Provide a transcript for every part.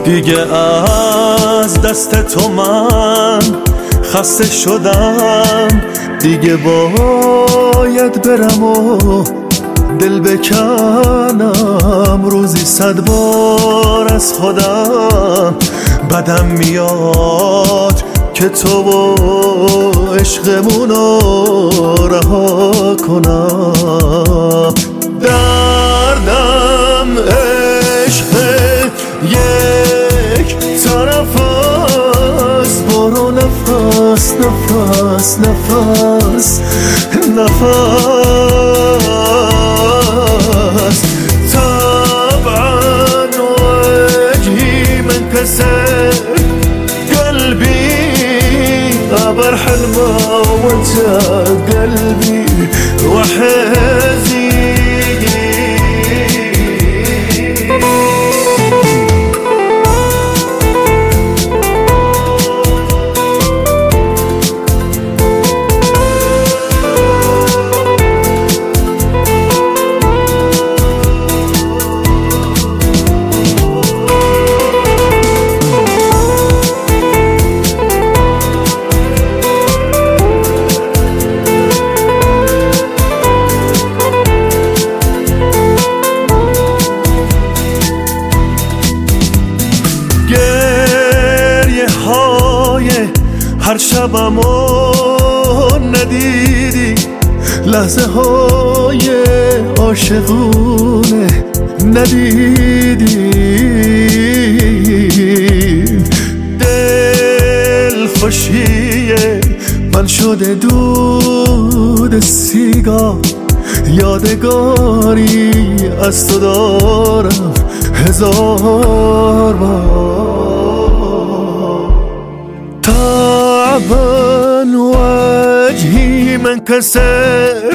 دیگه از دست تو من خسته شدم، دیگه باید برم و دل بکنم. روزی 100 بار از خودم بدم میاد که تو و عشقمونو رها کنم. دردم عشق یک طرف است، برو نفس نفس نفس نفس. طبعا وجهي منكسر، قلبي عبر حلمه وجه قلبي وحزين. هر شبمو ندیدی، لحظه های عاشقونه ندیدی. دل خوشیه من شده دود سیگار، یادگاری از تو دارم 1000 بار. طبعا وجهي منكسر،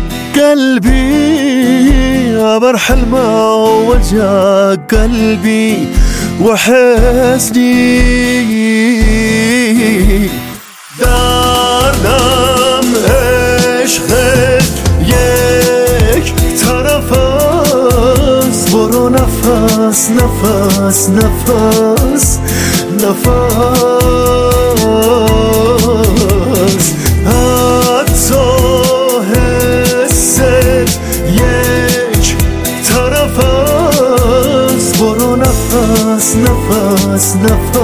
قلبي عبر حلمه وجه قلبي وحزني. دردم عشقت یک طرف است، برو نفس نفس نفس نفس. حتی حست یک طرف است، برو نفس نفس نفس